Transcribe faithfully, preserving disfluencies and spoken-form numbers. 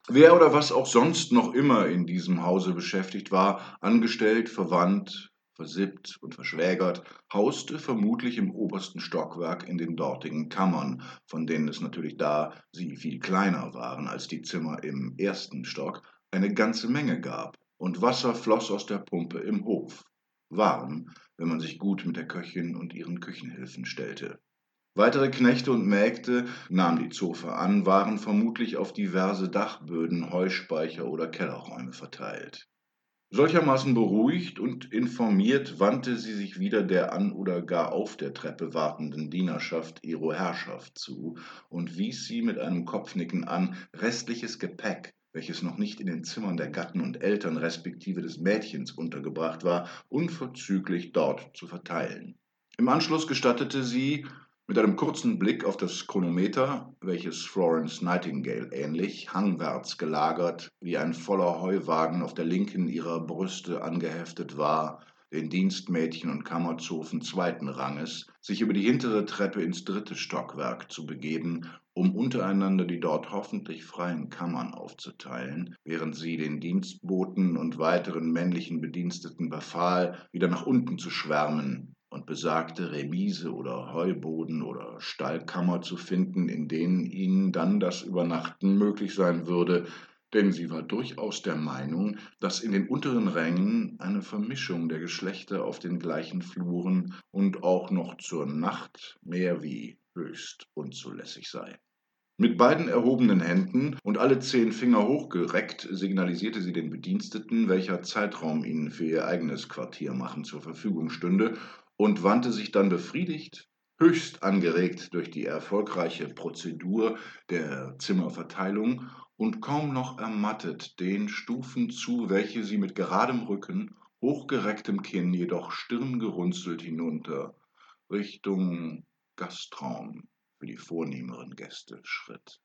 Wer oder was auch sonst noch immer in diesem Hause beschäftigt war, angestellt, verwandt, versippt und verschwägert, hauste vermutlich im obersten Stockwerk in den dortigen Kammern, von denen es natürlich, da sie viel kleiner waren als die Zimmer im ersten Stock, eine ganze Menge gab, und Wasser floss aus der Pumpe im Hof, warm, wenn man sich gut mit der Köchin und ihren Küchenhilfen stellte. Weitere Knechte und Mägde, nahm die Zofe an, waren vermutlich auf diverse Dachböden, Heuspeicher oder Kellerräume verteilt. Solchermaßen beruhigt und informiert wandte sie sich wieder der an oder gar auf der Treppe wartenden Dienerschaft ihrer Herrschaft zu und wies sie mit einem Kopfnicken an, restliches Gepäck, welches noch nicht in den Zimmern der Gatten und Eltern respektive des Mädchens untergebracht war, unverzüglich dort zu verteilen. Im Anschluss gestattete sie, mit einem kurzen Blick auf das Chronometer, welches Florence Nightingale ähnlich, hangwärts gelagert, wie ein voller Heuwagen auf der linken ihrer Brüste angeheftet war, den Dienstmädchen und Kammerzofen zweiten Ranges, sich über die hintere Treppe ins dritte Stockwerk zu begeben, um untereinander die dort hoffentlich freien Kammern aufzuteilen, während sie den Dienstboten und weiteren männlichen Bediensteten befahl, wieder nach unten zu schwärmen und besagte Remise oder Heuboden oder Stallkammer zu finden, in denen ihnen dann das Übernachten möglich sein würde, denn sie war durchaus der Meinung, dass in den unteren Rängen eine Vermischung der Geschlechter auf den gleichen Fluren und auch noch zur Nacht mehr wie höchst unzulässig sei. Mit beiden erhobenen Händen und alle zehn Finger hochgereckt signalisierte sie den Bediensteten, welcher Zeitraum ihnen für ihr eigenes Quartiermachen zur Verfügung stünde, und wandte sich dann befriedigt, höchst angeregt durch die erfolgreiche Prozedur der Zimmerverteilung und kaum noch ermattet den Stufen zu, welche sie mit geradem Rücken, hochgerecktem Kinn, jedoch stirngerunzelt hinunter Richtung Gastraum für die vornehmeren Gäste schritt.